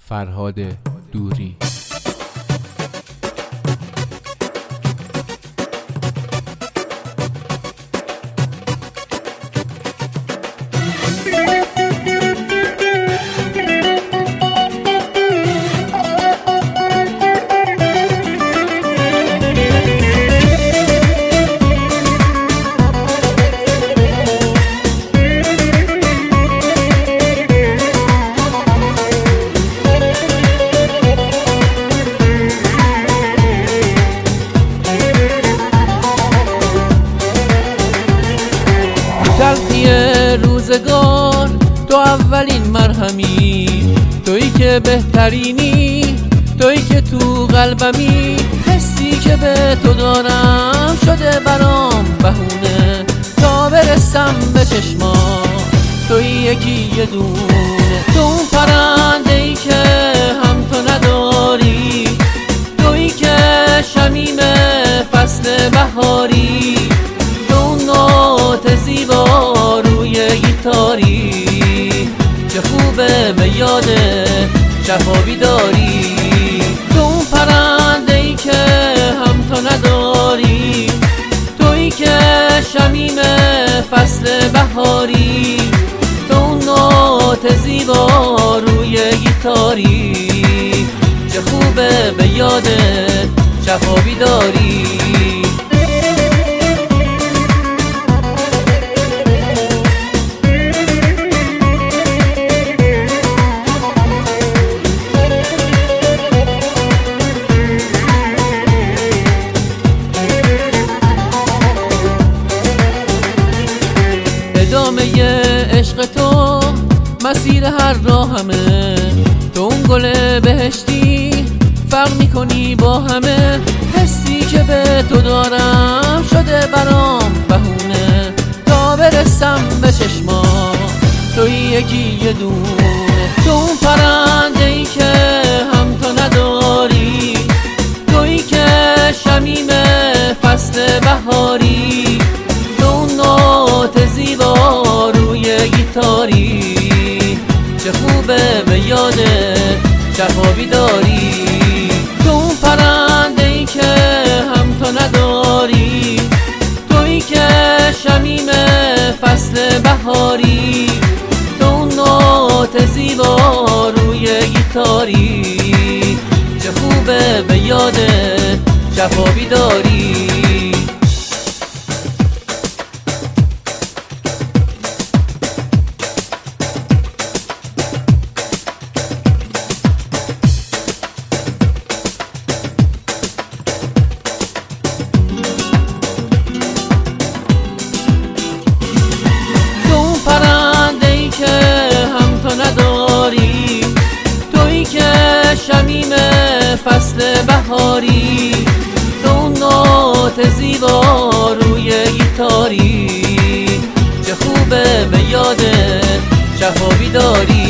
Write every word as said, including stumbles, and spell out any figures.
فرهاد دوری. تلخی روزگار تو اولین مرهمی، تویی که بهترینی، تویی که تو قلبمی. حسی که به تو دارم شده برام بهونه تا برسم به چشما. تویی یکی یه دونه، تو اون پرنده ای که هم تو نداری، تویی که شمیم فصل بهاری، نوت زیبا روی گیتاری. چه خوبه به یاد شفابی داری، تو اون پرنده ای که هم تو نداری، تویی که شمیم فصل بهاری، تو اون نوت زیبا روی گیتاری. چه خوبه به یاد شفابی داری. ادامه عشق تو مسیر هر راهمه، تو اون گل بهشتی فرق میکنی با همه. حسی که به تو دارم شده برام بهونه تا برسم به چشما. تویی یکی یه دونه، تو اون پرنده ای که هم تو نداری، تویی که شمیم فصل بهاری، تو اون نوت زیبا روی گیتاری. چه خوبه به یاد شفابی داری، تو اون پرنده ای که هم تو نداری، تویی که شمیم فصل بهاری، تو اون نوت زیبا روی گیتاری. چه خوبه به یاد شفابی داری. پرنده ای که هم تو نداری، تویی که شمیم فصل بهاری، تو اون نوت زیبا روی گیتاری. چه خوبه به یاد شفابی داری.